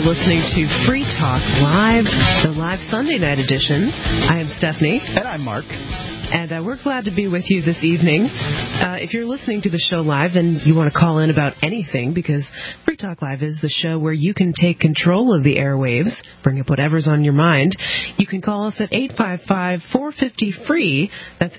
listening to Free Talk Live, the live Sunday night edition. I am Stephanie. And I'm Mark. And we're glad to be with you this evening. If you're listening to the show live and you want to call in about anything, because Free Talk Live is the show where you can take control of the airwaves, bring up whatever's on your mind, you can call us at 855-450-FREE. That's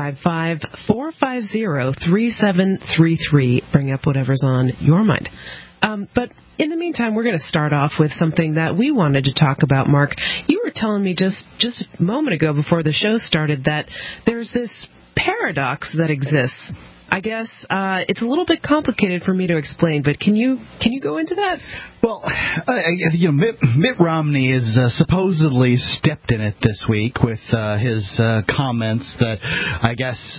855-450-3733. Bring up whatever's on your mind. But in the meantime, we're going to start off with something that we wanted to talk about, Mark. You were telling me just a moment ago before the show started that there's this paradox that exists. I guess it's a little bit complicated for me to explain, but can you go into that? Well, Mitt Romney is supposedly stepped in it this week with his comments that I guess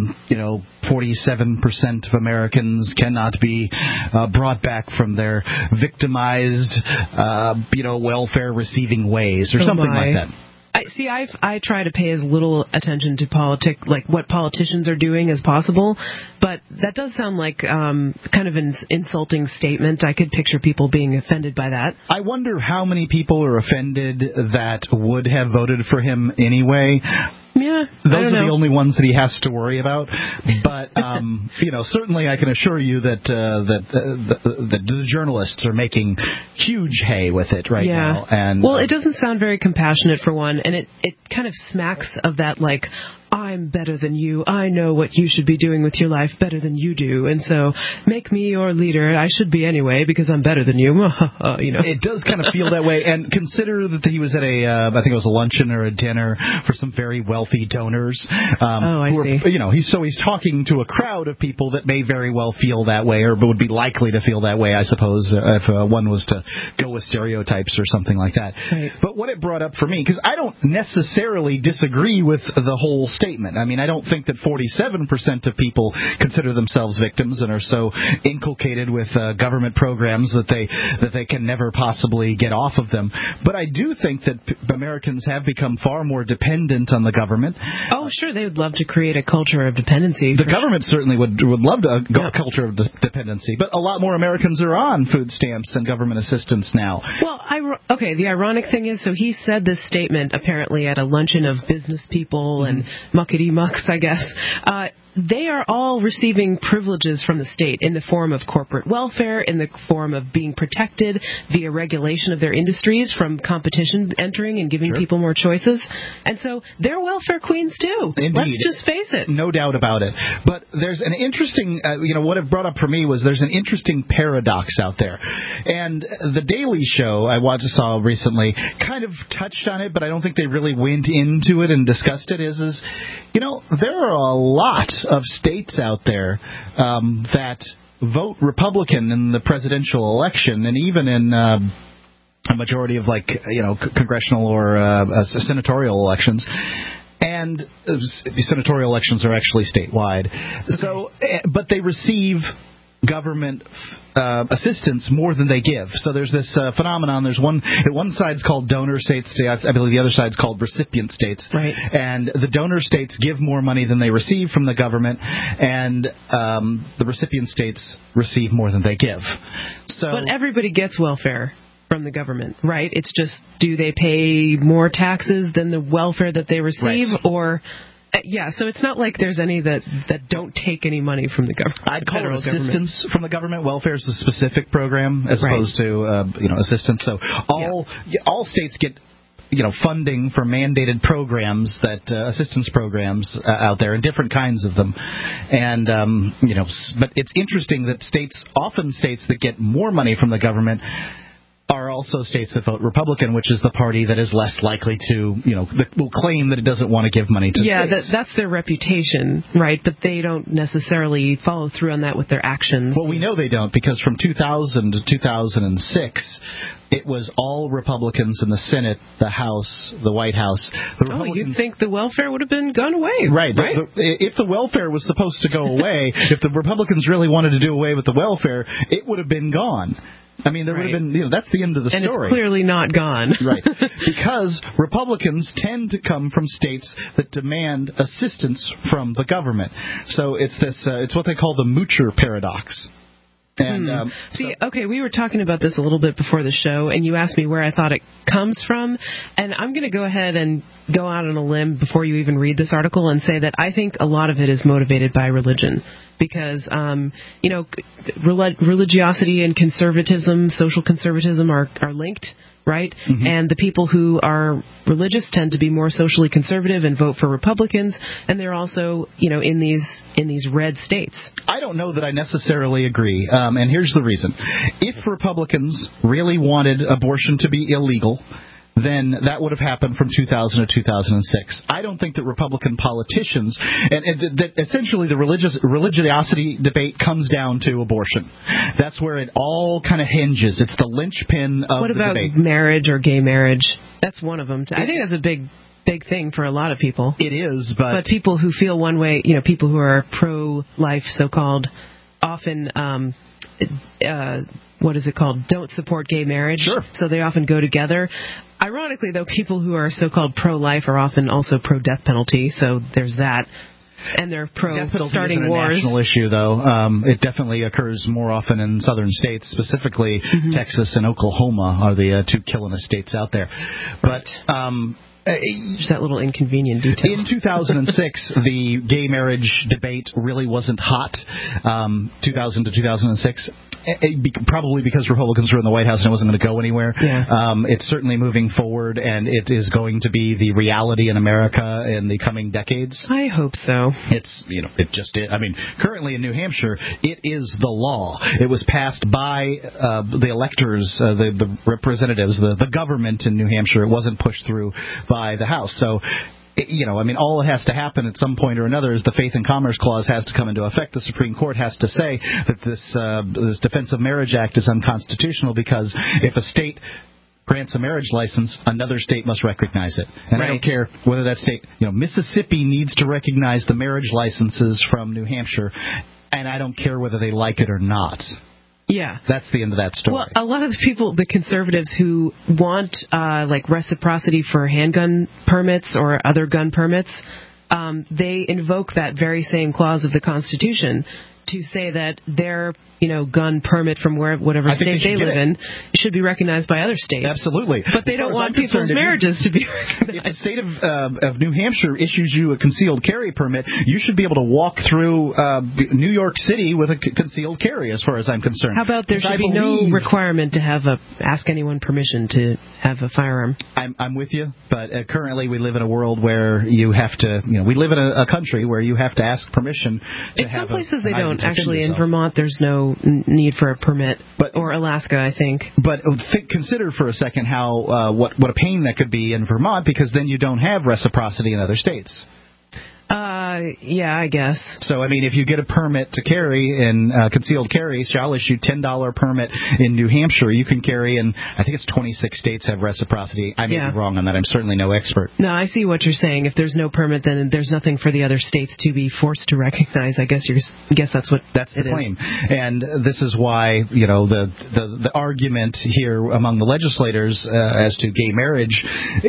47% of Americans cannot be brought back from their victimized, welfare receiving ways or something like that. I try to pay as little attention to what politicians are doing as possible, but that does sound like kind of an insulting statement. I could picture people being offended by that. I wonder how many people are offended that would have voted for him anyway. Yeah, those are the only ones that he has to worry about. But certainly I can assure you that the journalists are making huge hay with it right now. And well, it doesn't sound very compassionate for one, and it kind of smacks of that I'm better than you. I know what you should be doing with your life better than you do, and so make me your leader. I should be anyway because I'm better than you. It does kind of feel that way. And consider that he was at I think it was a luncheon or a dinner for some very wealthy donors. I see. He's talking to a crowd of people that may very well feel that way, or would be likely to feel that way, I suppose, if one was to go with stereotypes or something like that. Right. But what it brought up for me, because I don't necessarily disagree with the whole statement. I mean, I don't think that 47% of people consider themselves victims and are so inculcated with government programs that they can never possibly get off of them. But I do think that Americans have become far more dependent on the government. Oh, sure, they would love to create a culture of dependency. The government certainly would love a culture of dependency, but a lot more Americans are on food stamps and government assistance now. Well, the ironic thing is, so he said this statement apparently at a luncheon of business people and muckety-mucks, I guess. They are all receiving privileges from the state in the form of corporate welfare, in the form of being protected via regulation of their industries from competition entering and giving people more choices. And so they're welfare queens too. Indeed. Let's just face it. No doubt about it. But there's an interesting, what it brought up for me was there's an interesting paradox out there. And The Daily Show, I saw recently, kind of touched on it, but I don't think they really went into it and discussed it, is there are a lot of states out there that vote Republican in the presidential election, and even in a majority of congressional or senatorial elections. And senatorial elections are actually statewide. So, but they receive government assistance more than they give. So there's this phenomenon. There's one side's called donor states. I believe the other side's called recipient states. Right. And the donor states give more money than they receive from the government, and the recipient states receive more than they give. But everybody gets welfare from the government, right? It's just, do they pay more taxes than the welfare that they receive, or... so it's not like there's any that don't take any money from the government. I'd call it assistance from the government. Welfare is a specific program as opposed to assistance. So all states get funding for mandated programs, assistance programs out there, and different kinds of them. And but it's interesting that states that get more money from the government are also states that vote Republican, which is the party that is less likely to, that will claim that it doesn't want to give money to states. That's their reputation, right? But they don't necessarily follow through on that with their actions. Well, we know they don't, because from 2000 to 2006, it was all Republicans in the Senate, the House, the White House. You'd think the welfare would have been gone away. Right. If the welfare was supposed to go away, if the Republicans really wanted to do away with the welfare, it would have been gone. I mean, there would have been, that's the end of the story. And it's clearly not gone. Right. Because Republicans tend to come from states that demand assistance from the government. So it's what they call the moocher paradox. And okay, we were talking about this a little bit before the show, and you asked me where I thought it comes from, and I'm going to go ahead and go out on a limb before you even read this article and say that I think a lot of it is motivated by religion. Because, religiosity and conservatism, social conservatism are linked, right? Mm-hmm. And the people who are religious tend to be more socially conservative and vote for Republicans, and they're also, in these red states. I don't know that I necessarily agree, and here's the reason. If Republicans really wanted abortion to be illegal, then that would have happened from 2000 to 2006. I don't think that Republican politicians, and that essentially the religiosity debate comes down to abortion. That's where it all kind of hinges. It's the linchpin of the debate. What about marriage or gay marriage? That's one of them. I think that's a big thing for a lot of people. It is, but people who feel one way, people who are pro-life, so-called, often what is it called? Don't support gay marriage. Sure. So they often go together. Ironically, though, people who are so-called pro-life are often also pro-death penalty, so there's that. And they're pro-starting wars. It's a national issue, though. It definitely occurs more often in southern states, specifically Texas and Oklahoma are the two killingest states out there. But just that little inconvenient detail. In 2006, the gay marriage debate really wasn't hot. 2000 to 2006. Probably because Republicans were in the White House and it wasn't going to go anywhere. Yeah. It's certainly moving forward, and it is going to be the reality in America in the coming decades. I hope so. It's, it just is. I mean, currently in New Hampshire, it is the law. It was passed by the electors, the representatives, the government in New Hampshire. It wasn't pushed through by the House. So, all it has to happen at some point or another is the Faith and Commerce Clause has to come into effect. The Supreme Court has to say that this Defense of Marriage Act is unconstitutional because if a state grants a marriage license, another state must recognize it. And right. I don't care whether that state, Mississippi needs to recognize the marriage licenses from New Hampshire, and I don't care whether they like it or not. Yeah. That's the end of that story. Well, a lot of the people, the conservatives who want reciprocity for handgun permits or other gun permits, they invoke that very same clause of the Constitution to say that their, gun permit from whatever state they live in should be recognized by other states. Absolutely. But they don't want people's marriages to be recognized. If the state of New Hampshire issues you a concealed carry permit, you should be able to walk through New York City with a concealed carry, as far as I'm concerned. How about there should be no requirement to ask anyone permission to have a firearm? I'm with you, but currently we live in a world where you have to, we live in a country where you have to ask permission to have. In some places they don't. Actually, in Vermont, there's no need for a permit, or Alaska, I think. But consider for a second how what a pain that could be in Vermont, because then you don't have reciprocity in other states. Yeah, I guess. So, if you get a permit to carry in concealed carry, shall issue $10 permit in New Hampshire, you can carry in, I think it's 26 states have reciprocity. I may be wrong on that. I'm certainly no expert. No, I see what you're saying. If there's no permit, then there's nothing for the other states to be forced to recognize. I guess that's the claim. And this is why, the argument here among the legislators as to gay marriage,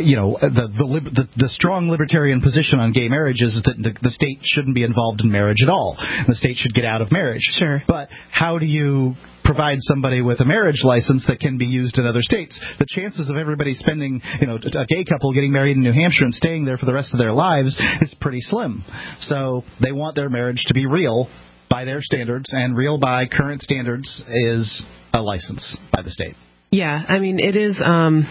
the strong libertarian position on gay marriage is that the state shouldn't be involved in marriage at all. The state should get out of marriage. Sure. But how do you provide somebody with a marriage license that can be used in other states? The chances of everybody spending, a gay couple getting married in New Hampshire and staying there for the rest of their lives is pretty slim. So they want their marriage to be real by their standards, and real by current standards is a license by the state. Yeah, it is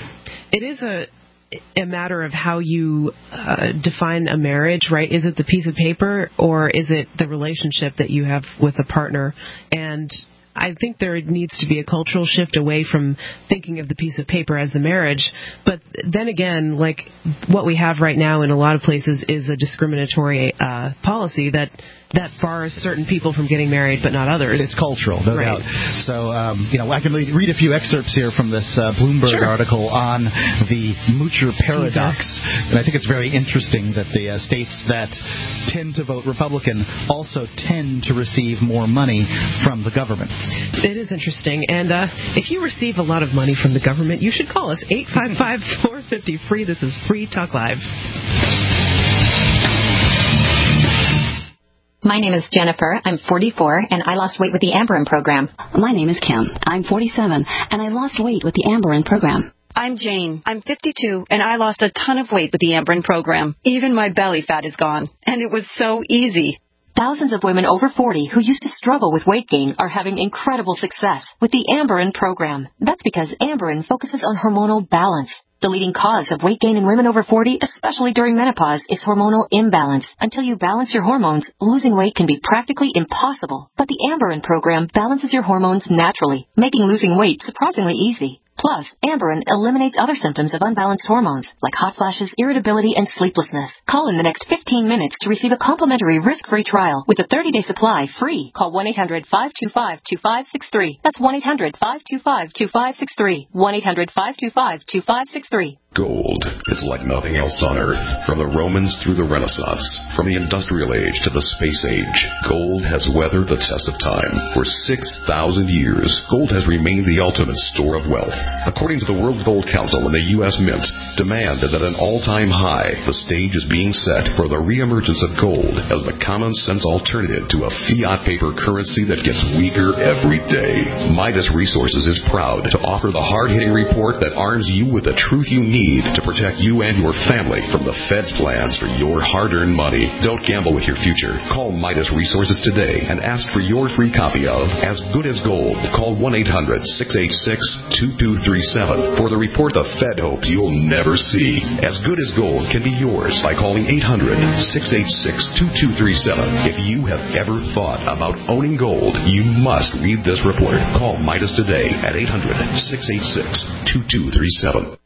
a matter of how you define a marriage, right? Is it the piece of paper, or is it the relationship that you have with a partner? And I think there needs to be a cultural shift away from thinking of the piece of paper as the marriage. But then again, like what we have right now in a lot of places is a discriminatory policy that bars certain people from getting married, but not others. It's cultural, no doubt. So, I can read a few excerpts here from this Bloomberg article on the Moocher paradox. And I think it's very interesting that the states that tend to vote Republican also tend to receive more money from the government. It is interesting. And if you receive a lot of money from the government, you should call us 855-450-FREE. This is Free Talk Live. My name is Jennifer. I'm 44, and I lost weight with the Amberin program. My name is Kim. I'm 47, and I lost weight with the Amberin program. I'm Jane. I'm 52, and I lost a ton of weight with the Amberin program. Even my belly fat is gone, and it was so easy. Thousands of women over 40 who used to struggle with weight gain are having incredible success with the Amberin program. That's because Amberin focuses on hormonal balance. The leading cause of weight gain in women over 40, especially during menopause, is hormonal imbalance. Until you balance your hormones, losing weight can be practically impossible. But the Amberin program balances your hormones naturally, making losing weight surprisingly easy. Plus, Amberin eliminates other symptoms of unbalanced hormones, like hot flashes, irritability, and sleeplessness. Call in the next 15 minutes to receive a complimentary risk-free trial with a 30-day supply free. Call 1-800-525-2563. That's 1-800-525-2563. 1-800-525-2563. Gold is like nothing else on Earth. From the Romans through the Renaissance, from the Industrial Age to the Space Age, gold has weathered the test of time. For 6,000 years, gold has remained the ultimate store of wealth. According to the World Gold Council and the U.S. Mint, demand is at an all-time high. The stage is being set for the reemergence of gold as the common-sense alternative to a fiat paper currency that gets weaker every day. Midas Resources is proud to offer the hard-hitting report that arms you with the truth you need to protect you and your family from the Fed's plans for your hard-earned money. Don't gamble with your future. Call Midas Resources today and ask for your free copy of As Good as Gold. Call 1-800-686-2237 for the report the Fed hopes you'll never see. As Good as Gold can be yours by calling 800-686-2237. If you have ever thought about owning gold, you must read this report. Call Midas today at 800-686-2237.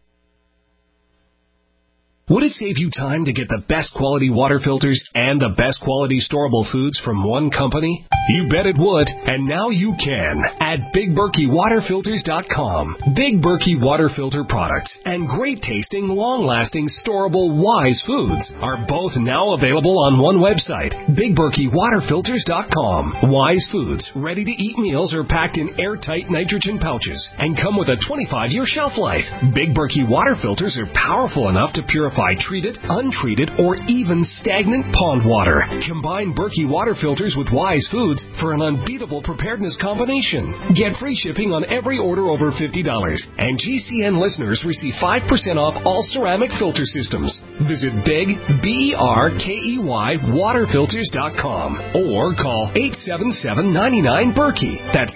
Would it save you time to get the best quality water filters and the best quality storable foods from one company? You bet it would, and now you can at BigBerkeyWaterFilters.com. Big Berkey Water Filter products and great-tasting, long-lasting, storable Wise foods are both now available on one website, BigBerkeyWaterFilters.com. Wise foods, ready-to-eat meals are packed in airtight nitrogen pouches and come with a 25-year shelf life. Big Berkey Water Filters are powerful enough to purify treated, untreated, or even stagnant pond water. Combine Berkey water filters with Wise foods for an unbeatable preparedness combination. Get free shipping on every order over $50. And GCN listeners receive 5% off all ceramic filter systems. Visit Big, BERKEY, waterfilters.com or call 877-99-BERKEY. That's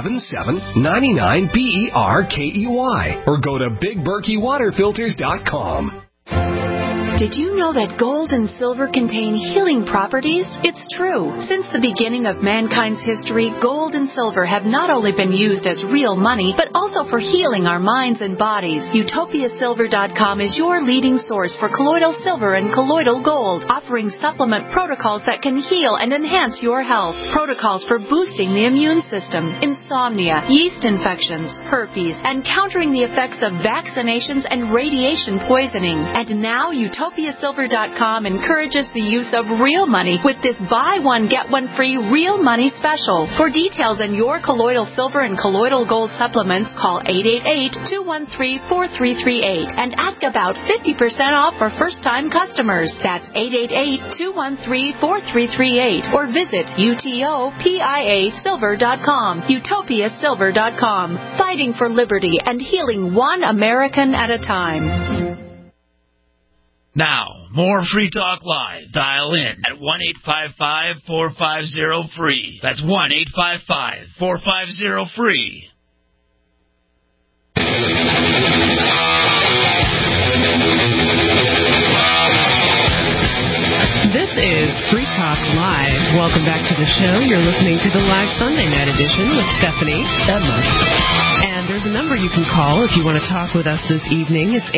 877-99-BERKEY. Or go to BigBerkeyWaterFilters.com. Did you know that gold and silver contain healing properties? It's true. Since the beginning of mankind's history, gold and silver have not only been used as real money, but also for healing our minds and bodies. UtopiaSilver.com is your leading source for colloidal silver and colloidal gold, offering supplement protocols that can heal and enhance your health. Protocols for boosting the immune system, insomnia, yeast infections, herpes, and countering the effects of vaccinations and radiation poisoning. And now UtopiaSilver.com encourages the use of real money with this buy one, get one free real money special. For details on your colloidal silver and colloidal gold supplements, call 888-213-4338 and ask about 50% off for first-time customers. That's 888-213-4338 or visit UTOPIASilver.com. UtopiaSilver.com. Fighting for liberty and healing one American at a time. Now, more Free Talk Live. Dial in at 1-855-450-FREE. That's 1-855-450-FREE. This is Free Talk Live. Welcome back to the show. You're listening to the live Sunday night edition with Stephanie and Mike. And there's a number you can call if you want to talk with us this evening. It's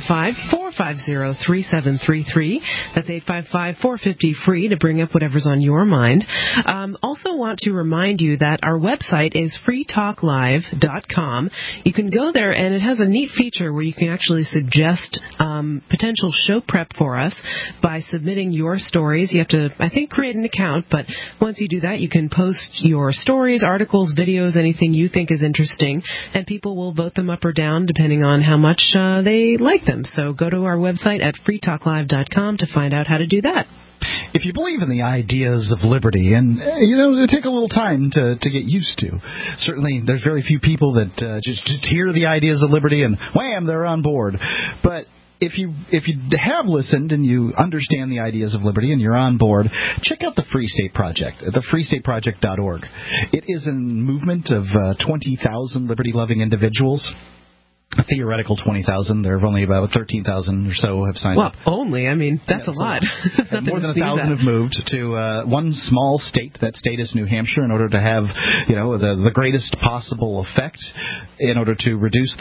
855-450-3733. That's 855-450-FREE to bring up whatever's on your mind. Also want to remind you that our website is freetalklive.com. You can go there, and it has a neat feature where you can actually suggest potential show prep for us by submitting your stories. You have to, I think, create an account, but once you do that, you can post your stories, articles, videos, anything you think is interesting and people will vote them up or down depending on how much they like them. So go to our website at freetalklive.com to find out how to do that. If you believe in the ideas of liberty, and, it take a little time to get used to. Certainly, there's very few people that just hear the ideas of liberty and, wham, they're on board. But if you have listened and you understand the ideas of liberty and you're on board, check out the Free State Project, the freestateproject.org. It is a movement of 20,000 liberty-loving individuals. A theoretical 20,000. There have only about 13,000 or so have signed up. Well, only. I mean, that's a lot. More than 1,000 have moved to one small state. That state is New Hampshire, in order to have, the greatest possible effect, in order to reduce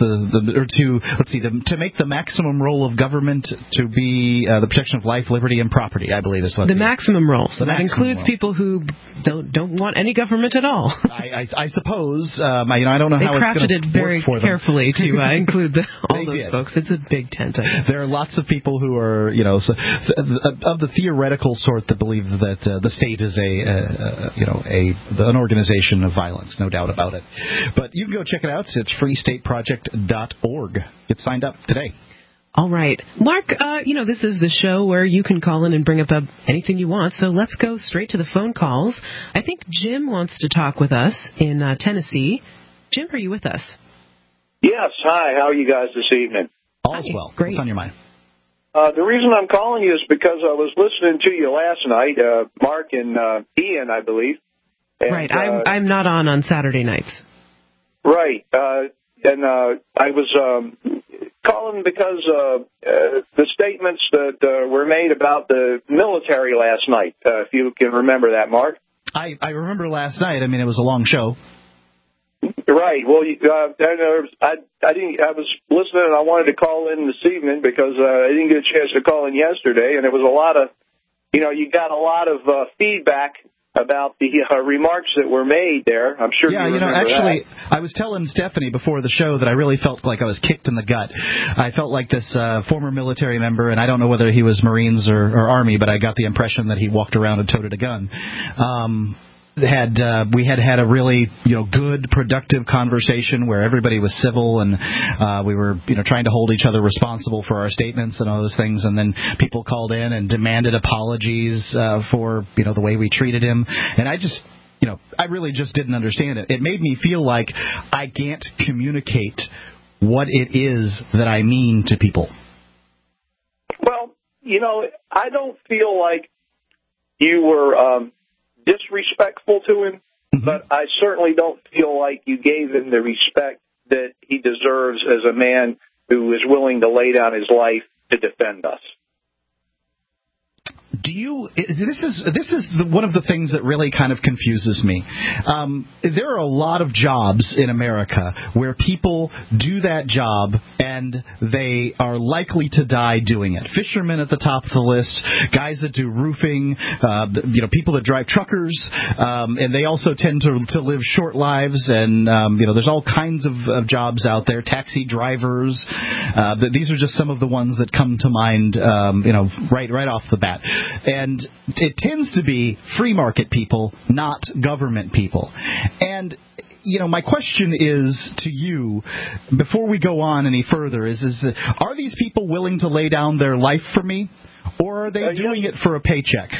to make the maximum role of government to be the protection of life, liberty, and property, I believe is what the maximum role. So that includes role. people who don't want any government at all. I suppose. I don't know how it's going to work for them. They crafted it very carefully to include all those folks. It's a big tent. There are lots of people who are, of the theoretical sort that believe that the state is an organization of violence, no doubt about it. But you can go check it out. It's freestateproject.org. Get signed up today. All right. Mark, this is the show where you can call in and bring up anything you want, so let's go straight to the phone calls. I think Jim wants to talk with us in Tennessee. Jim, are you with us? Yes. Hi. How are you guys this evening? All's well. Great. What's on your mind? The reason I'm calling you is because I was listening to you last night, Mark and Ian, I believe. And, right. I'm not on Saturday nights. Right. And I was calling because the statements that were made about the military last night, if you can remember that, Mark. I remember last night. I mean, it was a long show. Right. Well, I was listening, and I wanted to call in this evening because I didn't get a chance to call in yesterday, and it was a lot of, you got a lot of feedback about the remarks that were made there. I'm sure you remember actually, that. I was telling Stephanie before the show that I really felt like I was kicked in the gut. I felt like this former military member, and I don't know whether he was Marines or Army, but I got the impression that he walked around and toted a gun. We had a really good, productive conversation where everybody was civil, and we were trying to hold each other responsible for our statements and all those things. And then people called in and demanded apologies for the way we treated him. And I just I really just didn't understand it. It made me feel like I can't communicate what it is that I mean to people. Well, I don't feel like you were disrespectful to him, but I certainly don't feel like you gave him the respect that he deserves as a man who is willing to lay down his life to defend us. This is one of the things that really kind of confuses me. There are a lot of jobs in America where people do that job and they are likely to die doing it. Fishermen at the top of the list, guys that do roofing, people that drive truckers, and they also tend to live short lives. And there's all kinds of jobs out there. Taxi drivers. These are just some of the ones that come to mind. Right off the bat. And it tends to be free market people, not government people. And, my question is to you, before we go on any further, is are these people willing to lay down their life for me, or are they doing it for a paycheck?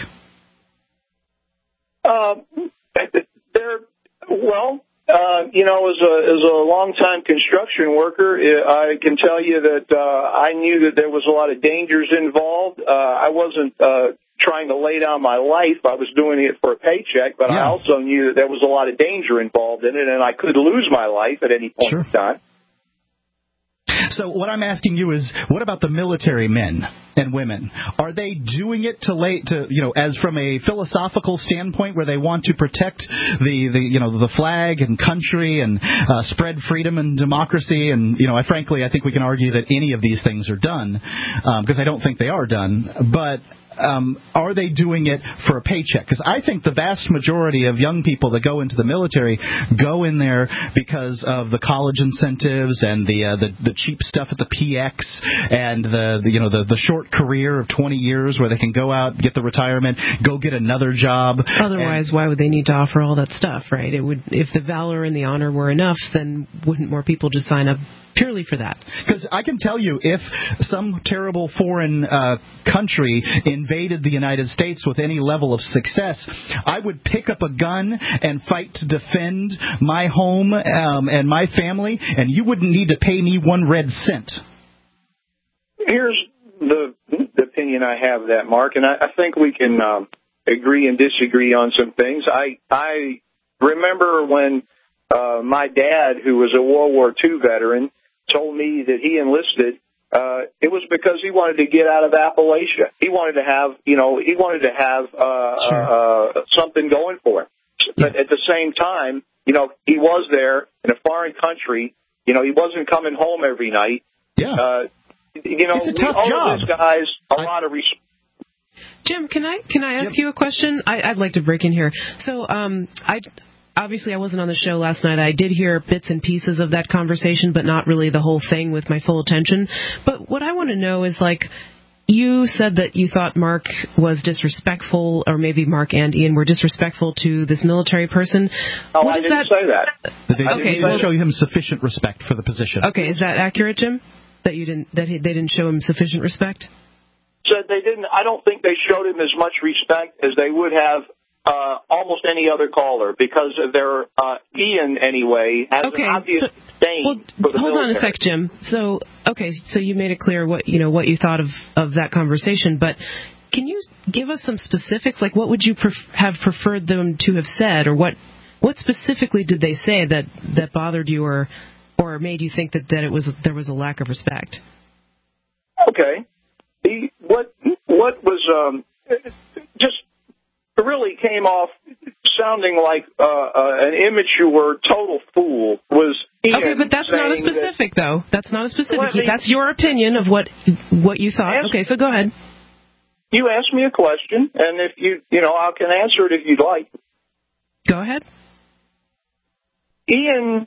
As a longtime construction worker, I can tell you that I knew that there was a lot of dangers involved. I wasn't trying to lay down my life. I was doing it for a paycheck, but I also knew that there was a lot of danger involved in it, and I could lose my life at any point in time. So what I'm asking you is, what about the military men and women? Are they doing it as from a philosophical standpoint, where they want to protect the flag and country and spread freedom and democracy? And I think we can argue that any of these things are done, because I don't think they are done. But are they doing it for a paycheck? Because I think the vast majority of young people that go into the military go in there because of the college incentives and the cheap stuff at the PX and the short career of 20 years where they can go out, get the retirement, go get another job. Otherwise, why would they need to offer all that stuff, right? It would, if the valor and the honor were enough, then wouldn't more people just sign up purely for that? Because I can tell you, if some terrible foreign country invaded the United States with any level of success, I would pick up a gun and fight to defend my home and my family, and you wouldn't need to pay me one red cent. Here's the opinion I have of that, Mark, and I think we can agree and disagree on some things. I remember when my dad, who was a World War II veteran, told me that he enlisted. It was because he wanted to get out of Appalachia. He wanted to have, something going for him. But at the same time, he was there in a foreign country. He wasn't coming home every night. Yeah. It's a tough job. These guys a lot of respect. Jim, can I ask you a question? I'd like to break in here. So, obviously, I wasn't on the show last night. I did hear bits and pieces of that conversation, but not really the whole thing with my full attention. But what I want to know is, you said that you thought Mark was disrespectful, or maybe Mark and Ian were disrespectful to this military person. Oh, I didn't say that. They didn't show him sufficient respect for the position. Okay, is that accurate, Jim? That they didn't show him sufficient respect? Said they didn't. I don't think they showed him as much respect as they would have almost any other caller, because their Ian, anyway, has an obvious disdain for the hold military. on a sec, Jim. So you made it clear what you thought of that conversation, but can you give us some specifics? Like, what would you have preferred them to have said, or what specifically did they say that bothered you, or made you think that there was a lack of respect? Okay, what was just really came off sounding like an immature, total fool was Ian. Okay, but that's not a specific, though. That's not a specific. That's your opinion of what you thought. Okay, so go ahead. You asked me a question, and if I can answer it if you'd like. Go ahead. Ian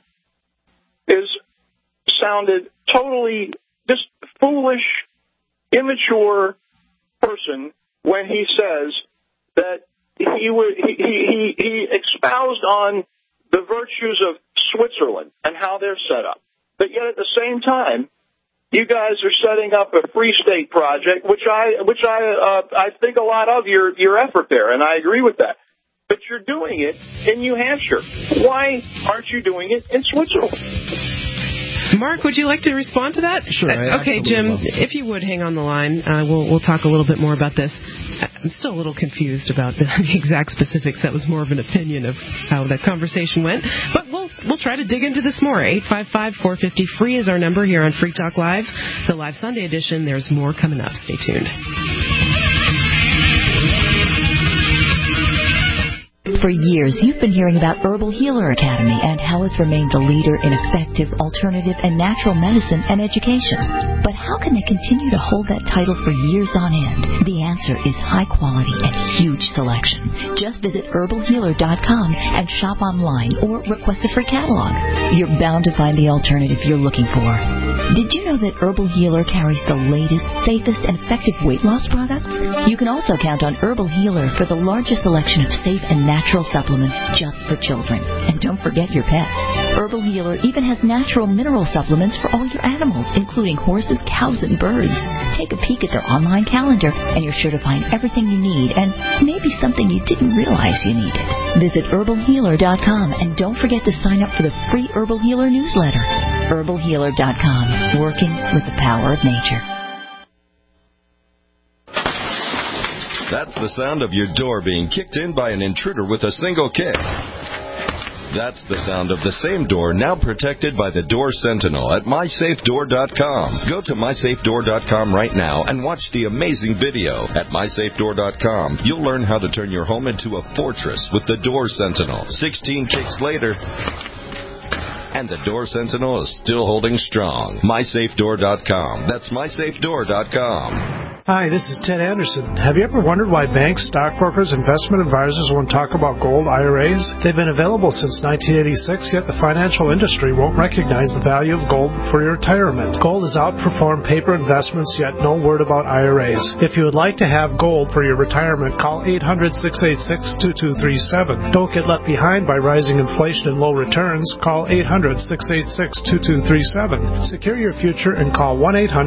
sounded totally just foolish, immature person when he says that he espoused on the virtues of Switzerland and how they're set up. But yet at the same time, you guys are setting up a Free State project, which I think a lot of your effort there, and I agree with that. But you're doing it in New Hampshire. Why aren't you doing it in Switzerland? Mark, would you like to respond to that? Sure. Okay, Jim, if you would hang on the line, we'll talk a little bit more about this. I'm still a little confused about the exact specifics. That was more of an opinion of how that conversation went. But we'll try to dig into this more. 855-450-FREE is our number here on Free Talk Live. The Live Sunday edition. There's more coming up. Stay tuned. For years, you've been hearing about Herbal Healer Academy and how it's remained the leader in effective, alternative, and natural medicine and education. But how can they continue to hold that title for years on end? The answer is high quality and huge selection. Just visit herbalhealer.com and shop online or request a free catalog. You're bound to find the alternative you're looking for. Did you know that Herbal Healer carries the latest, safest, and effective weight loss products? You can also count on Herbal Healer for the largest selection of safe and natural supplements just for children. And don't forget your pets. Herbal Healer even has natural mineral supplements for all your animals, including horses, cows, and birds. Take a peek at their online calendar, and you're sure to find everything you need, and maybe something you didn't realize you needed. Visit herbalhealer.com, and don't forget to sign up for the free Herbal Healer newsletter. herbalhealer.com, working with the power of nature. That's the sound of your door being kicked in by an intruder with a single kick. That's the sound of the same door now protected by the Door Sentinel at MySafeDoor.com. Go to MySafeDoor.com right now and watch the amazing video. At MySafeDoor.com, you'll learn how to turn your home into a fortress with the Door Sentinel. 16 kicks later, and the Door Sentinel is still holding strong. MySafeDoor.com. That's MySafeDoor.com. Hi, this is Ted Anderson. Have you ever wondered why banks, stockbrokers, investment advisors won't talk about gold IRAs? They've been available since 1986, yet the financial industry won't recognize the value of gold for your retirement. Gold has outperformed paper investments, yet no word about IRAs. If you would like to have gold for your retirement, call 800-686-2237. Don't get left behind by rising inflation and low returns. Call 800-686-2237. Secure your future and call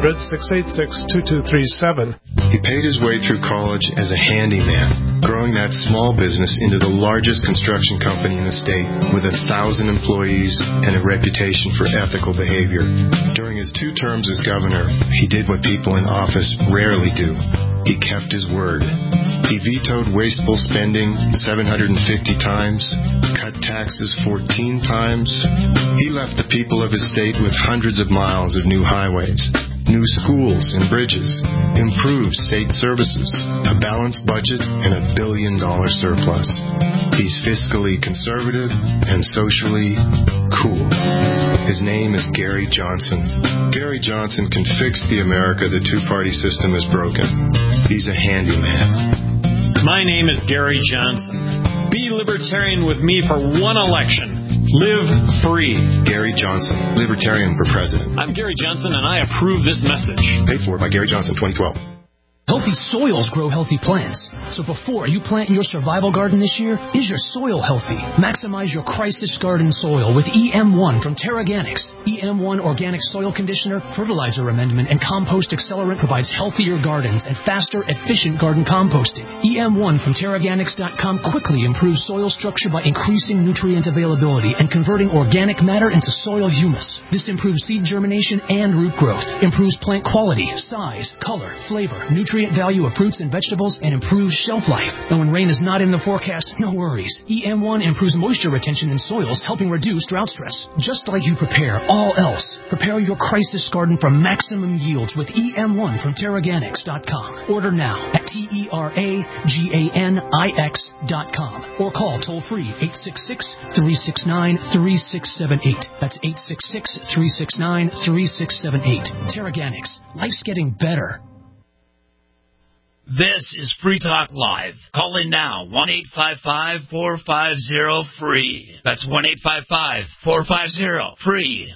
1-800-686-2237. He paid his way through college as a handyman, growing that small business into the largest construction company in the state with 1,000 employees and a reputation for ethical behavior. During his 2 terms as governor, he did what people in office rarely do. He kept his word. He vetoed wasteful spending 750 times, cut taxes 14 times. He left the people of his state with hundreds of miles of new highways, new schools and bridges, improved state services, a balanced budget, and $1 billion surplus. He's fiscally conservative and socially cool. His name is Gary Johnson. Gary Johnson can fix the America the two-party system has broken. He's a handyman. My name is Gary Johnson. Be libertarian with me for one election. Live free. Gary Johnson, Libertarian for President. I'm Gary Johnson, and I approve this message. Paid for by Gary Johnson, 2012. Healthy soils grow healthy plants. So before you plant your survival garden this year, is your soil healthy? Maximize your crisis garden soil with EM1 from Terraganics. EM1 Organic Soil Conditioner, Fertilizer Amendment, and Compost Accelerant provides healthier gardens and faster, efficient garden composting. EM1 from Terraganics.com quickly improves soil structure by increasing nutrient availability and converting organic matter into soil humus. This improves seed germination and root growth, improves plant quality, size, color, flavor, nutrient value of fruits and vegetables, and improves shelf life. And when rain is not in the forecast, no worries. EM1 improves moisture retention in soils, helping reduce drought stress. Just like you prepare all else, prepare your crisis garden for maximum yields with EM1 from Terraganics.com. Order now at TERAGANIX.com or call toll-free 866-369-3678. That's 866-369-3678. Terraganics. Life's getting better. This is Free Talk Live. Call in now, 1-855-450-FREE. That's 1-855-450-FREE.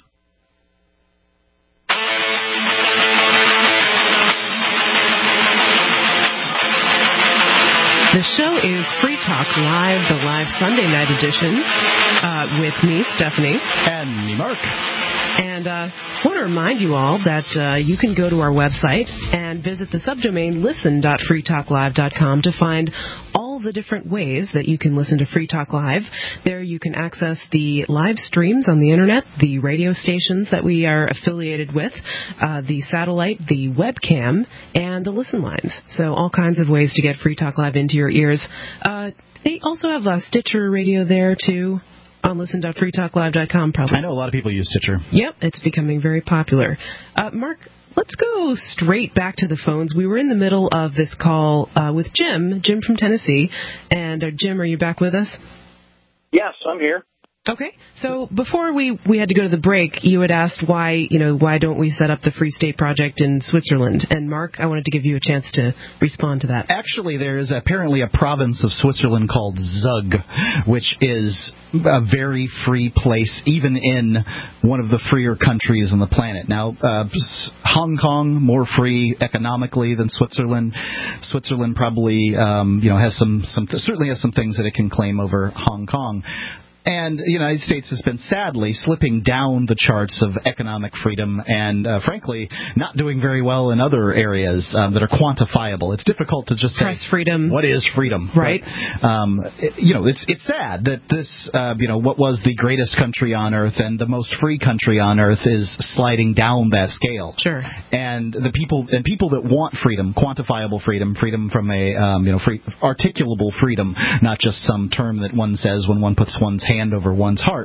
The show is Free Talk Live, the live Sunday night edition, with me, Stephanie. And me, Mark. And I want to remind you all that you can go to our website and visit the subdomain listen.freetalklive.com to find all the different ways that you can listen to Free Talk Live. There you can access the live streams on the Internet, the radio stations that we are affiliated with, the satellite, the webcam, and the listen lines. So all kinds of ways to get Free Talk Live into your ears. They also have Stitcher Radio there, too. On listen.freetalklive.com, probably. I know a lot of people use Stitcher. Yep, it's becoming very popular. Mark, let's go straight back to the phones. We were in the middle of this call with Jim from Tennessee. And Jim, are you back with us? Yes, I'm here. Okay. So before we had to go to the break, you had asked why don't we set up the Free State Project in Switzerland? And Mark, I wanted to give you a chance to respond to that. Actually, there is apparently a province of Switzerland called Zug, which is a very free place, even in one of the freer countries on the planet. Now, Hong Kong, more free economically than Switzerland. Switzerland probably has certainly has some things that it can claim over Hong Kong. And the United States has been sadly slipping down the charts of economic freedom and, frankly, not doing very well in other areas that are quantifiable. It's difficult to just say, press freedom. What is freedom? Right. But, it's sad that this, what was the greatest country on earth and the most free country on earth is sliding down that scale. Sure. And the people that want freedom, quantifiable freedom from a, articulable freedom, not just some term that one says when one puts one's hand over one's heart.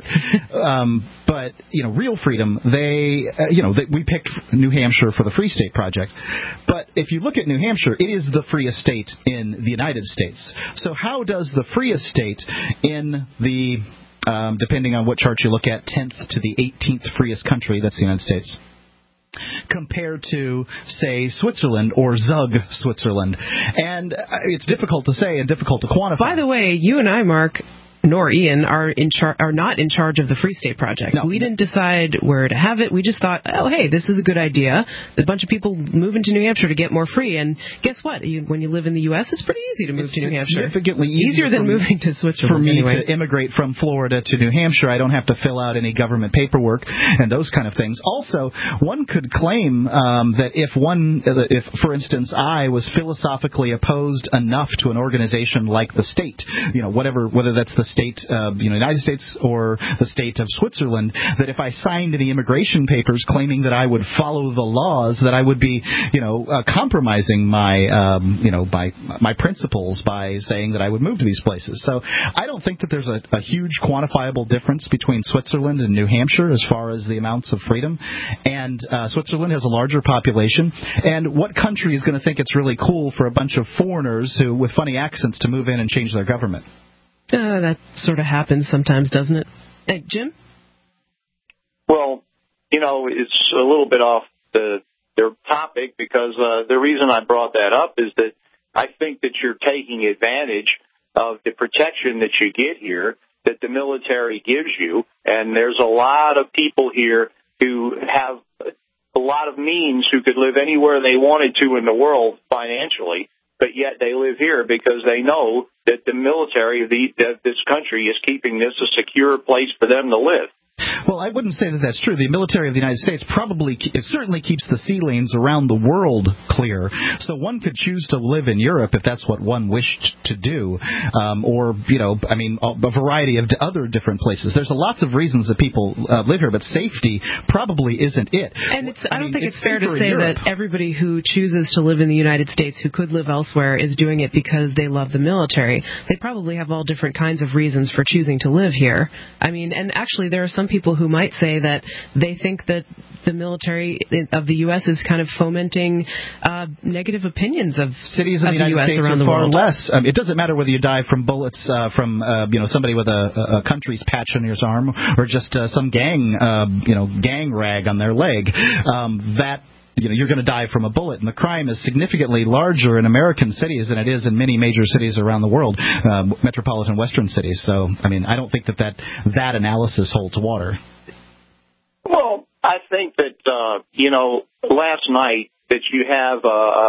But real freedom, we picked New Hampshire for the Free State Project. But if you look at New Hampshire, it is the freest state in the United States. So how does the freest state in the, depending on what chart you look at, 10th to the 18th freest country, that's the United States? compared to, say, Switzerland or Zug, Switzerland. And it's difficult to say and difficult to quantify. By the way, you and I, Mark, nor Ian, are not in charge of the Free State Project. No. We didn't decide where to have it. We just thought, oh, hey, this is a good idea. A bunch of people moving to New Hampshire to get more free. And guess what? When you live in the U.S., it's pretty easy to move to New Hampshire. Significantly easier than moving to Switzerland. For me anyway. to immigrate from Florida to New Hampshire, I don't have to fill out any government paperwork and those kind of things. Also, one could claim that if, for instance, I was philosophically opposed enough to an organization like the state, whether that's the state of the United States or the state of Switzerland, that if I signed any immigration papers claiming that I would follow the laws, that I would be, compromising my principles by saying that I would move to these places. So I don't think that there's a huge quantifiable difference between Switzerland and New Hampshire as far as the amounts of freedom. And Switzerland has a larger population. And what country is going to think it's really cool for a bunch of foreigners with funny accents to move in and change their government? That sort of happens sometimes, doesn't it? Hey, Jim? Well, it's a little bit off their topic because the reason I brought that up is that I think that you're taking advantage of the protection that you get here, that the military gives you, and there's a lot of people here who have a lot of means who could live anywhere they wanted to in the world financially, but yet they live here because they know that the military of this country is keeping this a secure place for them to live. Well, I wouldn't say that that's true. The military of the United States certainly keeps the sea lanes around the world clear. So one could choose to live in Europe if that's what one wished to do, or a variety of other different places. There's lots of reasons that people live here, but safety probably isn't it. And I don't think it's fair to say that everybody who chooses to live in the United States who could live elsewhere is doing it because they love the military. They probably have all different kinds of reasons for choosing to live here. And actually there are some people who might say that they think that the military of the U.S. is kind of fomenting negative opinions of cities in the United States around the far world. Less. It doesn't matter whether you die from bullets from somebody with a country's patch on his arm or just some gang rag on their leg. You're going to die from a bullet. And the crime is significantly larger in American cities than it is in many major cities around the world, metropolitan western cities. So, I don't think that analysis holds water. Well, I think that, last night that you have,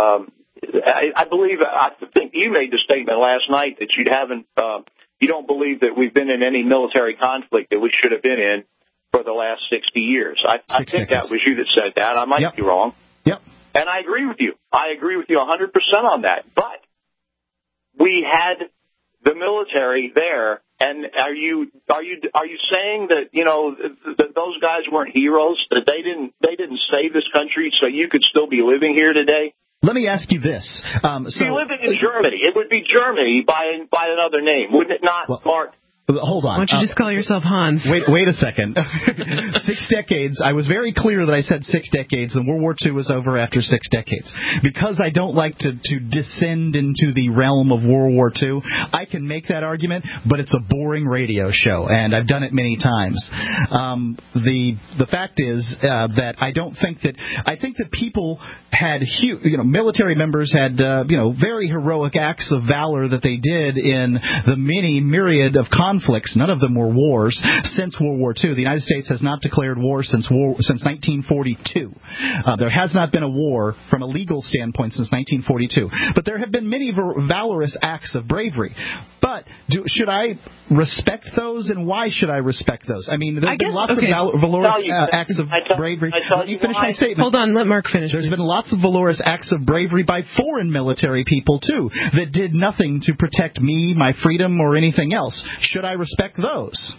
I think you made the statement last night that you don't believe that we've been in any military conflict that we should have been in for the last 60 years. I think that was you that said that. I might be wrong. Yep. And I agree with you. I agree with you 100% on that. But we had the military there, and are you saying that that those guys weren't heroes, that they didn't save this country so you could still be living here today? Let me ask you this. You're living in Germany. It would be Germany by another name, wouldn't it not, Mark? Hold on. Why don't you just call yourself Hans? Wait a second. 6 decades. I was very clear that I said 6 decades, and World War II was over after 6 decades. Because I don't like to descend into the realm of World War II, I can make that argument, but it's a boring radio show, and I've done it many times. The fact is that I think that people had military members had very heroic acts of valor that they did in the many myriad of conflicts. None of them were wars since World War II. The United States has not declared war since 1942. There has not been a war from a legal standpoint since 1942. But there have been many valorous acts of bravery. But should I respect those, and why should I respect those? There have been lots of valorous acts of bravery. Let me finish my statement. Hold on, let Mark finish. There's been lots of valorous acts of bravery by foreign military people, too, that did nothing to protect me, my freedom, or anything else. Should I respect those?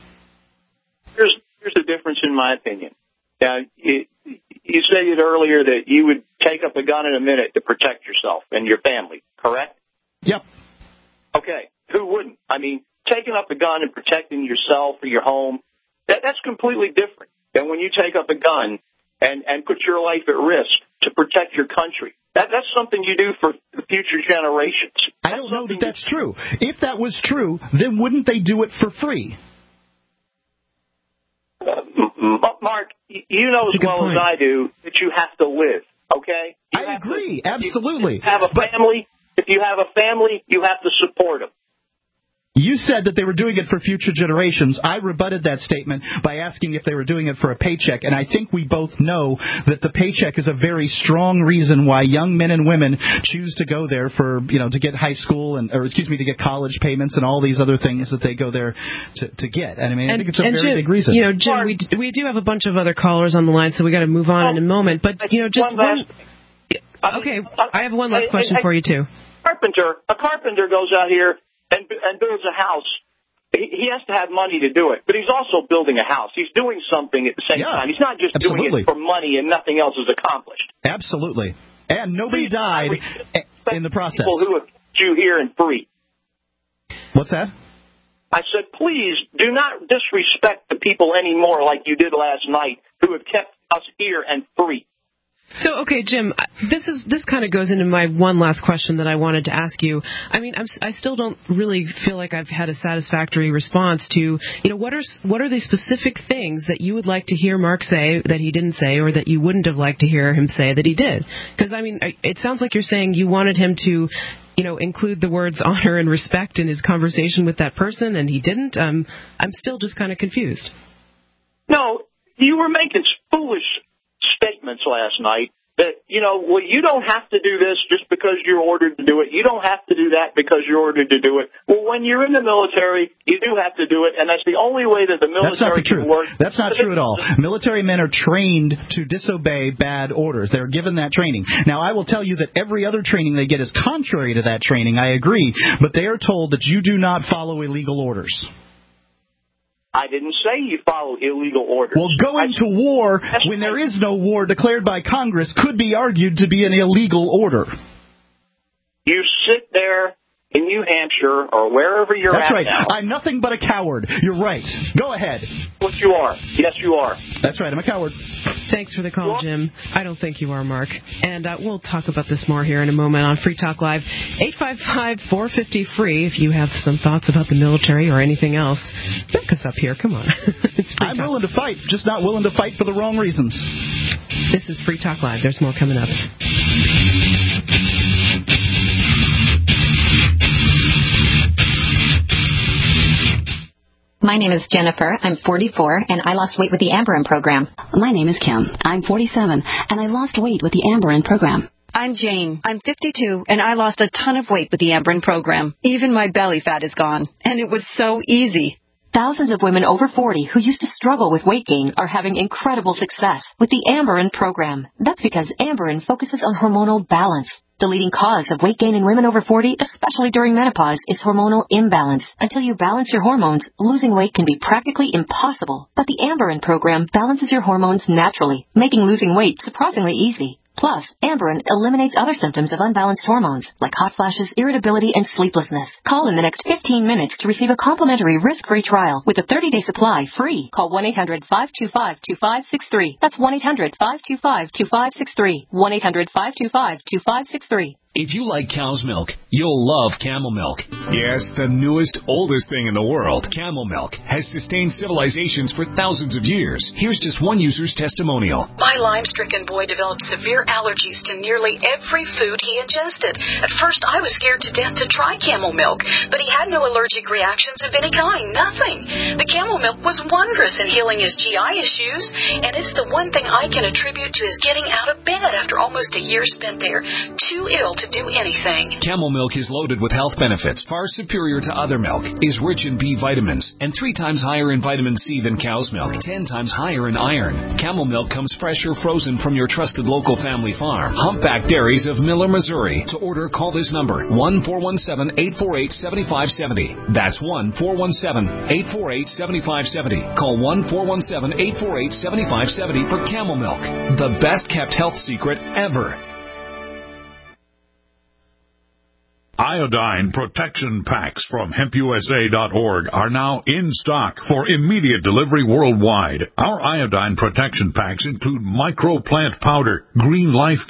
Here's the difference in my opinion. Now, you stated earlier that you would take up a gun in a minute to protect yourself and your family, correct? Yep. Okay. Who wouldn't? Taking up a gun and protecting yourself or your home, that's completely different than when you take up a gun and put your life at risk to protect your country. That's something you do for the future generations. I don't know that that's true. If that was true, then wouldn't they do it for free? Mark, you know as well as I do that you have to live, okay? I agree, absolutely. If you have a family, you have to support them. You said that they were doing it for future generations. I rebutted that statement by asking if they were doing it for a paycheck, and I think we both know that the paycheck is a very strong reason why young men and women choose to go there for, to get high school to get college payments and all these other things that they go there to get. And I mean, I think it's a very Jim, big reason. Jim, we do have a bunch of other callers on the line, so we got to move on in a moment. But just one. Okay, I have one last question for you too. A carpenter goes out here and builds a house. He has to have money to do it, but he's also building a house. He's doing something at the same time. He's not just doing it for money and nothing else is accomplished. Absolutely. And nobody died in the process. People who have kept you here and free. What's that? I said, please do not disrespect the people anymore like you did last night who have kept us here and free. So, okay, Jim, this kind of goes into my one last question that I wanted to ask you. I mean, I still don't really feel like I've had a satisfactory response to, what are the specific things that you would like to hear Mark say that he didn't say, or that you wouldn't have liked to hear him say that he did? Because, I mean, it sounds like you're saying you wanted him to, include the words honor and respect in his conversation with that person, and he didn't. I'm still just kind of confused. No, you were making foolish statements last night that, you don't have to do this just because you're ordered to do it. You don't have to do that because you're ordered to do it. Well, when you're in the military, you do have to do it, and that's the only way that the military can work. That's not true at all. Military men are trained to disobey bad orders. They're given that training. Now, I will tell you that every other training they get is contrary to that training. I agree, but they are told that you do not follow illegal orders. I didn't say you follow illegal orders. Well, going to war when there is no war declared by Congress could be argued to be an illegal order. You sit there in New Hampshire or wherever you're That's at right. now. I'm nothing but a coward. You're right. Go ahead. What you are. Yes, you are. That's right. I'm a coward. Thanks for the call, Jim. I don't think you are, Mark. And we'll talk about this more here in a moment on Free Talk Live. 855-450-FREE if you have some thoughts about the military or anything else. Back us up here. Come on. I'm willing to fight, just not willing to fight for the wrong reasons. This is Free Talk Live. There's more coming up. My name is Jennifer. I'm 44, and I lost weight with the Amberin program. My name is Kim. I'm 47, and I lost weight with the Amberin program. I'm Jane. I'm 52, and I lost a ton of weight with the Amberin program. Even my belly fat is gone, and it was so easy. Thousands of women over 40 who used to struggle with weight gain are having incredible success with the Amberin program. That's because Amberin focuses on hormonal balance. The leading cause of weight gain in women over 40, especially during menopause, is hormonal imbalance. Until you balance your hormones, losing weight can be practically impossible. But the Amberin program balances your hormones naturally, making losing weight surprisingly easy. Plus, Amberin eliminates other symptoms of unbalanced hormones, like hot flashes, irritability, and sleeplessness. Call in the next 15 minutes to receive a complimentary risk-free trial with a 30-day supply free. Call 1-800-525-2563. That's 1-800-525-2563. 1-800-525-2563. If you like cow's milk, you'll love Camel Milk. Yes, the newest, oldest thing in the world. Camel Milk has sustained civilizations for thousands of years. Here's just one user's testimonial. My Lyme-stricken boy developed severe allergies to nearly every food he ingested. At first, I was scared to death to try Camel Milk, but he had no allergic reactions of any kind, nothing. The Camel Milk was wondrous in healing his GI issues, and it's the one thing I can attribute to his getting out of bed after almost a year spent there, too ill to do anything. Camel Milk is loaded with health benefits, far superior to other milk, is rich in B vitamins, and 3 times higher in vitamin C than cow's milk, 10 times higher in iron. Camel Milk comes fresh or frozen from your trusted local family farm. Humpback Dairies of Miller, Missouri. To order, call this number, 1-417-848-7570. That's 1-417-848-7570. Call 1-417-848-7570 for Camel Milk, the best kept health secret ever. Iodine protection packs from hempusa.org are now in stock for immediate delivery worldwide. Our iodine protection packs include microplant powder, green life kelp,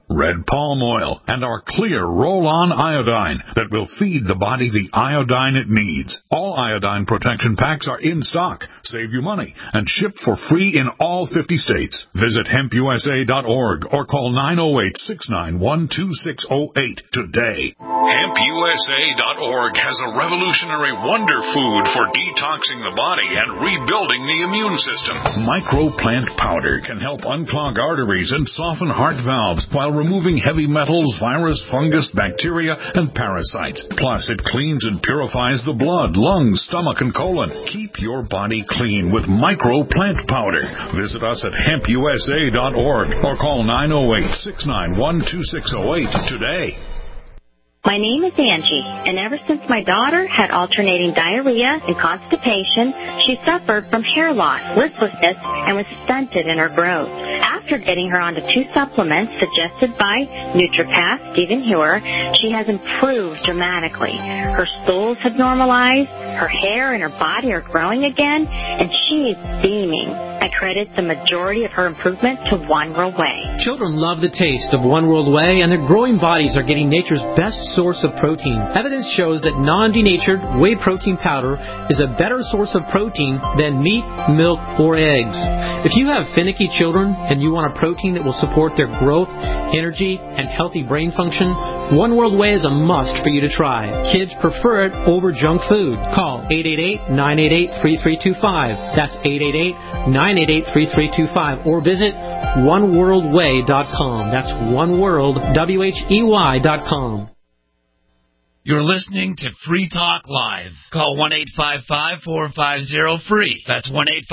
red palm oil, and our clear roll-on iodine that will feed the body the iodine it needs. All iodine protection packs are in stock, save you money, and shipped for free in all 50 states. Visit hempusa.org or call 908-691-2608 today. HempUSA.org has a revolutionary wonder food for detoxing the body and rebuilding the immune system. Microplant powder can help unclog arteries and soften heart valves while removing heavy metals, virus, fungus, bacteria, and parasites. Plus, it cleans and purifies the blood, lungs, stomach, and colon. Keep your body clean with Microplant powder. Visit us at hempusa.org or call 908-691-2608 today. My name is Angie, and ever since my daughter had alternating diarrhea and constipation, she suffered from hair loss, listlessness, and was stunted in her growth. After getting her onto 2 supplements suggested by Nutripath Stephen Hewer, she has improved dramatically. Her stools have normalized, her hair and her body are growing again, and she is beaming. I credit the majority of her improvement to One World Whey. Children love the taste of One World Whey, and their growing bodies are getting nature's best source of protein. Evidence shows that non-denatured whey protein powder is a better source of protein than meat, milk, or eggs. If you have finicky children and you want a protein that will support their growth, energy, and healthy brain function, One World Whey is a must for you to try. Kids prefer it over junk food. Call 888-988-3325. That's 888-988-3325. Or visit oneworldwhey.com. That's oneworld.com. You're listening to Free Talk Live. Call 1-855-450-FREE. That's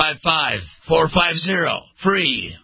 1-855-450-FREE.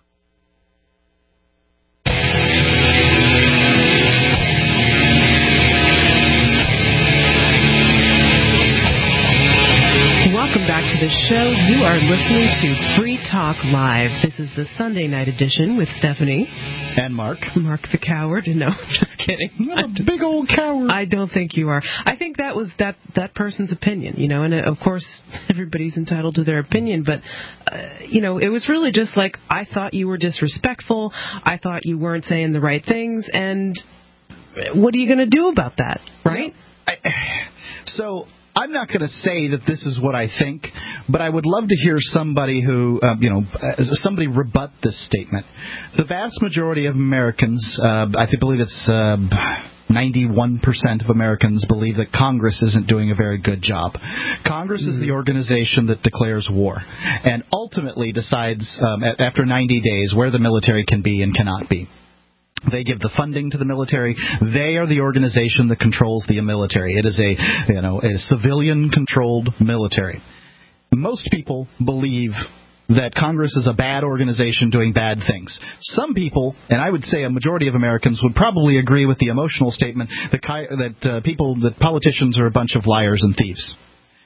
Welcome back to the show. You are listening to Free Talk Live. This is the Sunday night edition with Stephanie. And Mark. Mark the coward. No, just kidding. I'm a big old coward. I don't think you are. I think that was that person's opinion, and of course everybody's entitled to their opinion, but, it was really just like, I thought you were disrespectful. I thought you weren't saying the right things, and what are you going to do about that, right? So I'm not going to say that this is what I think, but I would love to hear somebody who, somebody rebut this statement. The vast majority of Americans, I believe it's 91% of Americans believe that Congress isn't doing a very good job. Congress is the organization that declares war and ultimately decides after 90 days where the military can be and cannot be. They give the funding to the military. They are the organization that controls the military. It is a civilian-controlled military. Most people believe that Congress is a bad organization doing bad things. Some people, and I would say a majority of Americans, would probably agree with the emotional statement that politicians are a bunch of liars and thieves.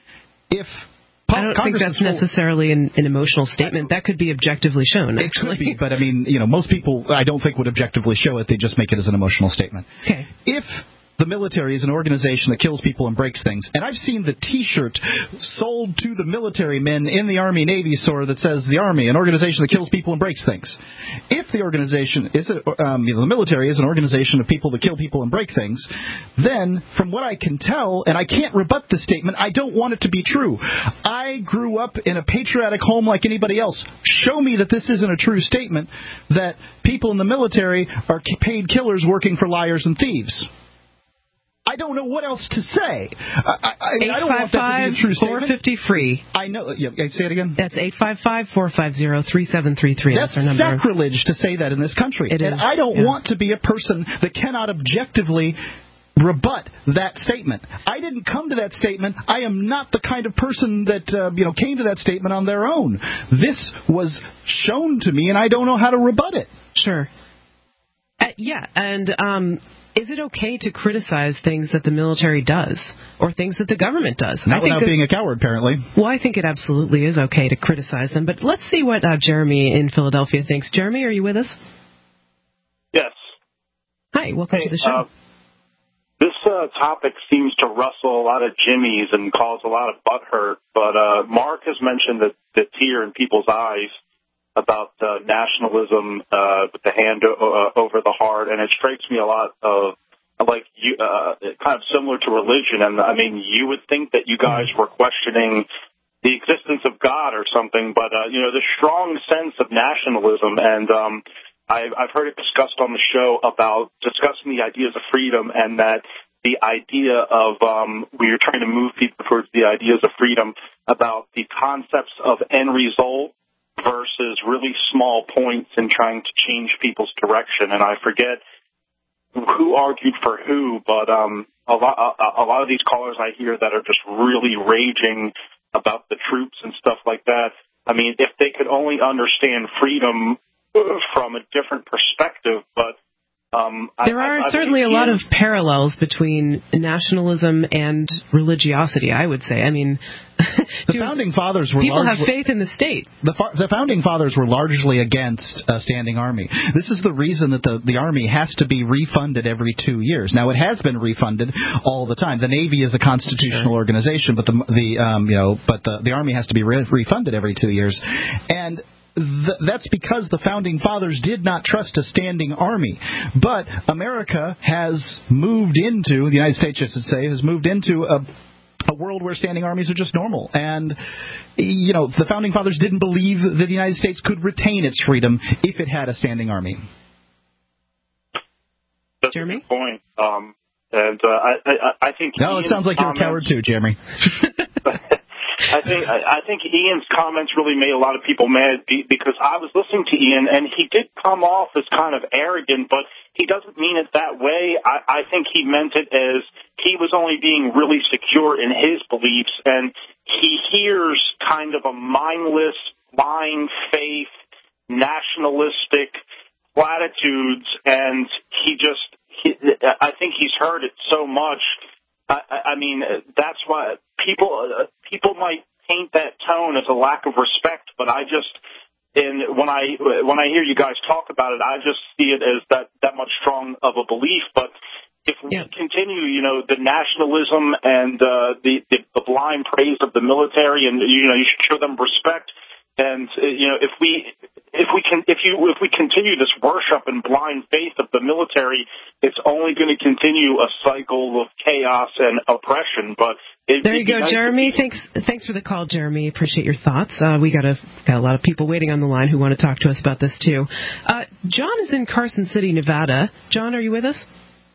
I don't think that's necessarily an emotional statement. That could be objectively shown, actually. It could be, but most people, I don't think, would objectively show it. They just make it as an emotional statement. Okay. If the military is an organization that kills people and breaks things, and I've seen the T-shirt sold to the military men in the Army Navy store that says the Army, an organization that kills people and breaks things. If the organization is the military is an organization of people that kill people and break things, then from what I can tell, and I can't rebut this statement, I don't want it to be true. I grew up in a patriotic home like anybody else. Show me that this isn't a true statement, that people in the military are paid killers working for liars and thieves. I don't know what else to say. I don't want that to be a true statement. 855-450-FREE. I know. Yeah, say it again. That's 855-450-3733. That's our number. Sacrilege to say that in this country. It is. And I don't want to be a person that cannot objectively rebut that statement. I didn't come to that statement. I am not the kind of person that came to that statement on their own. This was shown to me, and I don't know how to rebut it. Sure. Is it okay to criticize things that the military does or things that the government does? Not without being a coward, apparently. Well, I think it absolutely is okay to criticize them. But let's see what Jeremy in Philadelphia thinks. Jeremy, are you with us? Yes. Hi, welcome to the show. This topic seems to rustle a lot of jimmies and cause a lot of butthurt, but Mark has mentioned the tear in people's eyes. about nationalism with the hand over the heart, and it strikes me a lot of kind of similar to religion. And I mean, you would think that you guys were questioning the existence of God or something, but the strong sense of nationalism, and I've heard it discussed on the show about discussing the ideas of freedom, and that the idea of we are trying to move people towards the ideas of freedom about the concepts of end result versus really small points in trying to change people's direction. And I forget who argued for who, but a lot of these callers I hear that are just really raging about the troops and stuff like that. I mean, if they could only understand freedom from a different perspective, but there are certainly a lot of parallels between nationalism and religiosity, I would say. I mean, the founding fathers were people have faith in the state. The founding fathers were largely against a standing army. This is the reason that the army has to be refunded every 2 years. Now, it has been refunded all the time. The Navy is a constitutional organization, but the army has to be refunded every 2 years, and that's because the founding fathers did not trust a standing army. But America has moved into, the United States, I should say, has moved into a world where standing armies are just normal. And, the founding fathers didn't believe that the United States could retain its freedom if it had a standing army. That's Jeremy? a good point. And I think... No, it sounds like you're a coward too, Jeremy. I think Ian's comments really made a lot of people mad because I was listening to Ian, and he did come off as kind of arrogant, but he doesn't mean it that way. I think he meant it as he was only being really secure in his beliefs, and he hears kind of a mindless, blind faith, nationalistic platitudes, and I think he's heard it so much. I mean, that's why people might paint that tone as a lack of respect, but when I hear you guys talk about it, I just see it as that much strong of a belief. But if we continue, the nationalism and the blind praise of the military, and you should show them respect. And if we continue this worship and blind faith of the military, it's only going to continue a cycle of chaos and oppression. But there you go, Jeremy. Thanks for the call, Jeremy. Appreciate your thoughts. We got a lot of people waiting on the line who want to talk to us about this too. John is in Carson City, Nevada. John, are you with us?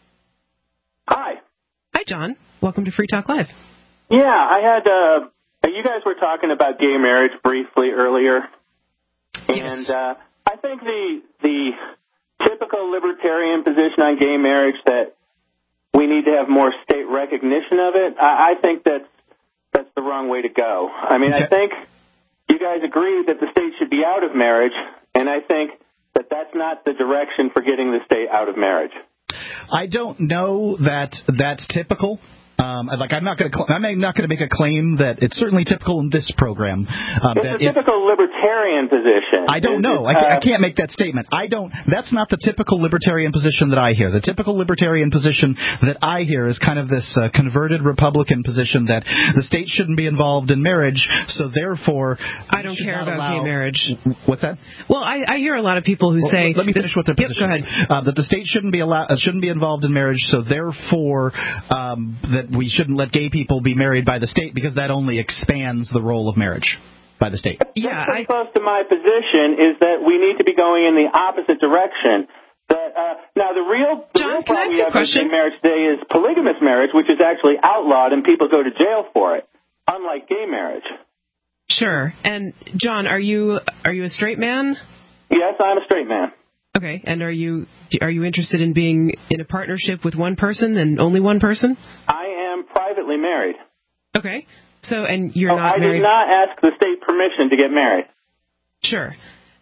Hi. Hi, John. Welcome to Free Talk Live. Yeah, I had. You guys were talking about gay marriage briefly earlier, and I think the typical libertarian position on gay marriage, that we need to have more state recognition of it, I think that's the wrong way to go. I mean, I think you guys agree that the state should be out of marriage, and I think that that's not the direction for getting the state out of marriage. I don't know that that's typical. I'm not going to make a claim that it's certainly typical in this program. It's a typical libertarian position. I don't know. I can't make that statement. That's not the typical libertarian position that I hear. The typical libertarian position that I hear is kind of this converted Republican position that the state shouldn't be involved in marriage, so therefore I don't care about gay marriage. What's that? Well, I hear a lot of people who say. Let me finish with their position. Go ahead. That the state shouldn't be involved in marriage, so therefore that we shouldn't let gay people be married by the state because that only expands the role of marriage by the state. Yeah, pretty close to my position is that we need to be going in the opposite direction. Now, the real problem we have in marriage today is polygamous marriage, which is actually outlawed, and people go to jail for it, unlike gay marriage. Sure. And, John, are you a straight man? Yes, I'm a straight man. Okay, and are you interested in being in a partnership with one person and only one person? I am privately married. Okay, and you're not married? I did not ask the state permission to get married. Sure.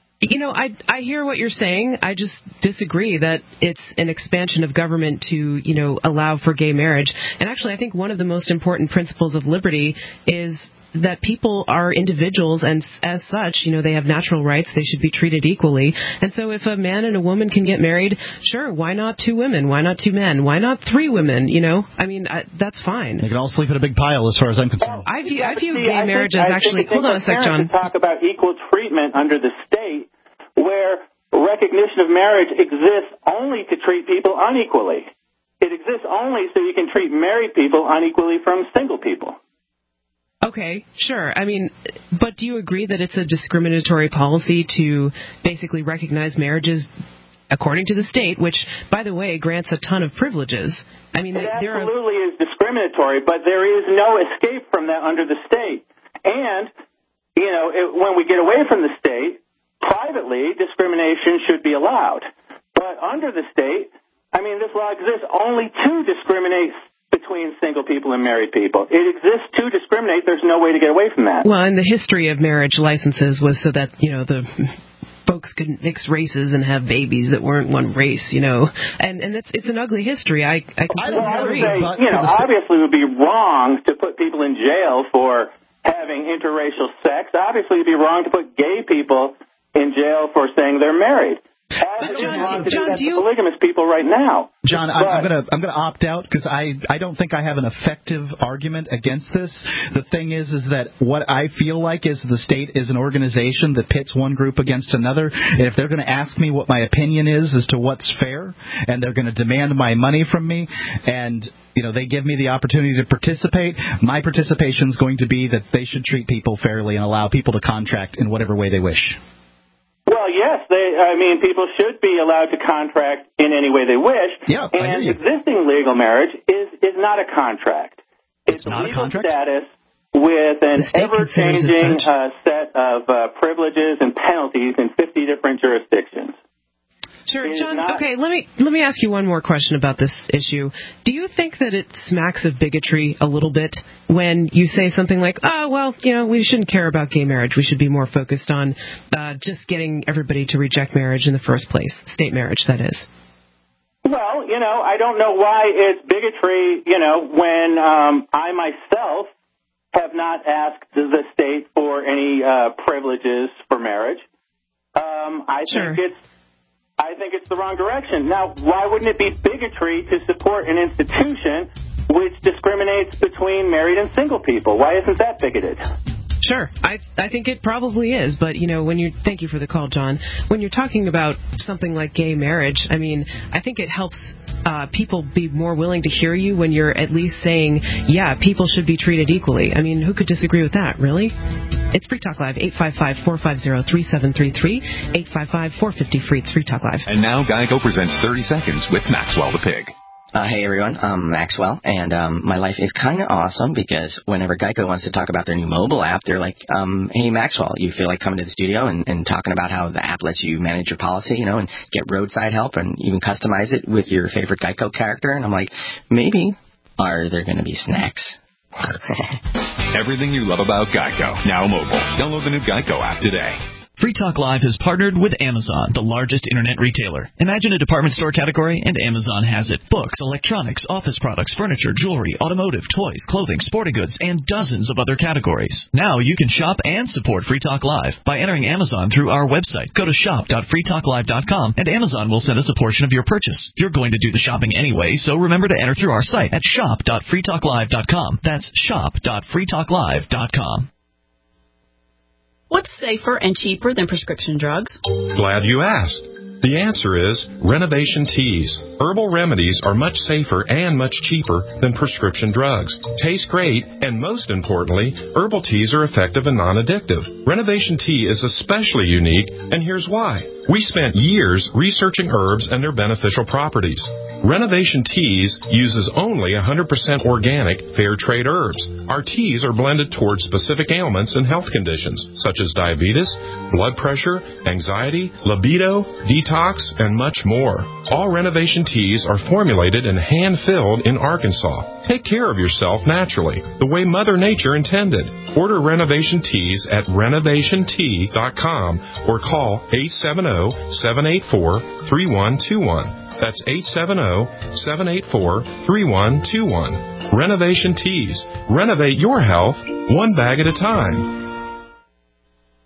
I hear what you're saying. I just disagree that it's an expansion of government to, allow for gay marriage. And actually, I think one of the most important principles of liberty is that people are individuals, and as such, they have natural rights. They should be treated equally. And so if a man and a woman can get married, sure, why not 2 women? Why not 2 men? Why not 3 women? That's fine. They can all sleep in a big pile as far as I'm concerned. I view gay marriage as actually... Hold on a sec, John. To talk about equal treatment under the state where recognition of marriage exists only to treat people unequally. It exists only so you can treat married people unequally from single people. Okay, sure. But do you agree that it's a discriminatory policy to basically recognize marriages according to the state, which, by the way, grants a ton of privileges? It absolutely is discriminatory, but there is no escape from that under the state. And, when we get away from the state, privately, discrimination should be allowed. But under the state, this law exists only to discriminate between single people and married people. It exists to discriminate. There's no way to get away from that. Well, and the history of marriage licenses was so that, the folks could mix races and have babies that weren't one race, And it's an ugly history. I completely agree. Would say, obviously it would be wrong to put people in jail for having interracial sex. Obviously it would be wrong to put gay people in jail for saying they're married. John, polygamous people right now. John, I'm gonna opt out because I don't think I have an effective argument against this. The thing is that what I feel like is the state is an organization that pits one group against another, and if they're going to ask me what my opinion is as to what's fair, and they're going to demand my money from me, and they give me the opportunity to participate, my participation is going to be that they should treat people fairly and allow people to contract in whatever way they wish. Well, yes, people should be allowed to contract in any way they wish. Yeah, and existing legal marriage is not a contract. It's a legal status with an ever-changing set of privileges and penalties in 50 different jurisdictions. Sure, John. Okay, let me ask you one more question about this issue. Do you think that it smacks of bigotry a little bit when you say something like, we shouldn't care about gay marriage. We should be more focused on just getting everybody to reject marriage in the first place, state marriage, that is? Well, I don't know why it's bigotry, when I myself have not asked the state for any privileges for marriage. I think it's the wrong direction. Now, why wouldn't it be bigotry to support an institution which discriminates between married and single people? Why isn't that bigoted? Sure. I think it probably is. But, thank you for the call, John. When you're talking about something like gay marriage, I think it helps people be more willing to hear you when you're at least saying, yeah, people should be treated equally. Who could disagree with that, really? It's Free Talk Live, 855-450-3733, 855-450-FREE. It's Free Talk Live. And now Geico presents 30 Seconds with Maxwell the Pig. Hey everyone, I'm Maxwell, and my life is kind of awesome because whenever Geico wants to talk about their new mobile app, they're like, hey Maxwell, you feel like coming to the studio and talking about how the app lets you manage your policy, and get roadside help and even customize it with your favorite Geico character? And I'm like, maybe. Are there going to be snacks? Everything you love about Geico, now mobile. Download the new Geico app today. Free Talk Live has partnered with Amazon, the largest internet retailer. Imagine a department store category, and Amazon has it. Books, electronics, office products, furniture, jewelry, automotive, toys, clothing, sporting goods, and dozens of other categories. Now you can shop and support Free Talk Live by entering Amazon through our website. Go to shop.freetalklive.com, and Amazon will send us a portion of your purchase. You're going to do the shopping anyway, so remember to enter through our site at shop.freetalklive.com. That's shop.freetalklive.com. What's safer and cheaper than prescription drugs? Glad you asked. The answer is Renovation Teas. Herbal remedies are much safer and much cheaper than prescription drugs. Taste great, and most importantly, herbal teas are effective and non-addictive. Renovation Tea is especially unique, and here's why. We spent years researching herbs and their beneficial properties. Renovation Teas uses only 100% organic, fair trade herbs. Our teas are blended towards specific ailments and health conditions, such as diabetes, blood pressure, anxiety, libido, detox, and much more. All Renovation Teas are formulated and hand-filled in Arkansas. Take care of yourself naturally, the way Mother Nature intended. Order Renovation Teas at renovationtea.com or call 870-784-3121. That's 870-784-3121. Renovation Teas. Renovate your health one bag at a time.